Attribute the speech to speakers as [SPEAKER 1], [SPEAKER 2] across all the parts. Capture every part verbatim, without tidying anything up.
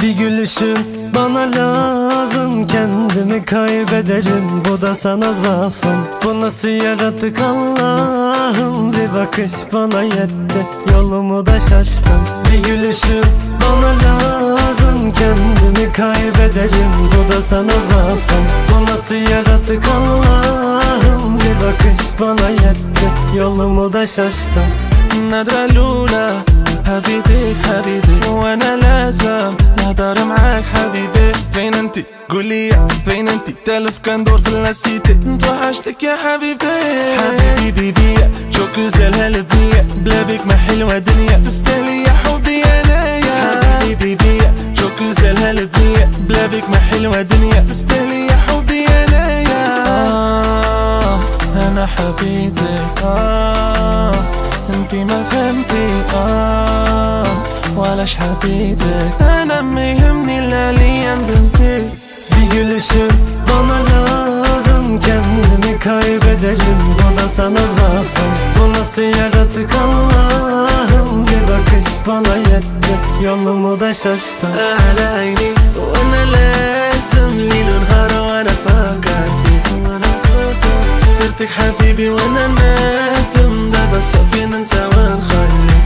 [SPEAKER 1] Bir gülüşün bana lazım, kendimi kaybederim, bu da sana zaafım. Bu nasıl yaratık Allah'ım, bir bakış bana yetti, yolumu da şaştım. Bir gülüşün bana lazım, kendimi kaybederim, bu da sana zaafım. Bu nasıl yaratık Allah'ım, bir bakış bana yetti, yolumu da şaştım.
[SPEAKER 2] النظرة الأولى حبيتك حبيبي وانا لازم نهضر معاك حبيبي. فين انتي قولي فين انتي تالف كان دور في اللاسيتي توحشتك يا حبيبتي. حبيبي بيبي çok güzel هالبنية بلا بيك ما حلوة دنيا تستاهلي يا حبي انايا. حبيبي بيبي çok güzel هالبنية بلا بيك ما حلوة دنيا تستاهلي يا حبي انايا. آه انا حبيتك آه انتي ما فهمتي آه ولاش حبيتك انا ما يهمني الا لي عند انتي.
[SPEAKER 1] Bir gülüşün bana lazım, kendimi kaybederim, bu da sana zaafım. Bu nasıl yaratık Allah'ım, bir bakış bana yetti, yolumu da şaştım.
[SPEAKER 2] على عيني وانا لازم ليل ونهار وانا فاكر فيك وانا فاكر درتك حبيبي وانا نادم دابا صافي ننسى ونخليك.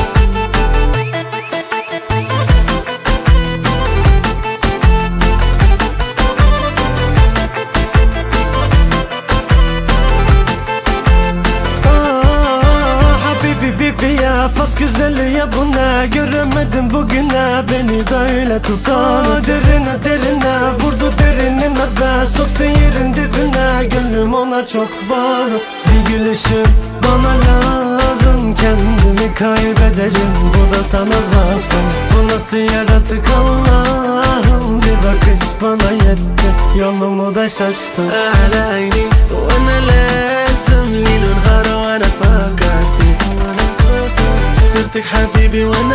[SPEAKER 1] Ya Fas güzeli ya bu ne, göremedim bugüne beni böyle tutan. Aa, derine derine vurdu derinime be, soktu yerin dibine, gönlüm ona çok bağlı. Bir gülüşün bana lazım, kendimi kaybederim, bu da sana zaafım. Bu nasıl yaratık Allah'ım, bir bakış bana yetti, yolumu da şaştım.
[SPEAKER 2] على عيني وانا لازم ليل ونهار وانا فاكر فيك درتك حبيبي وانا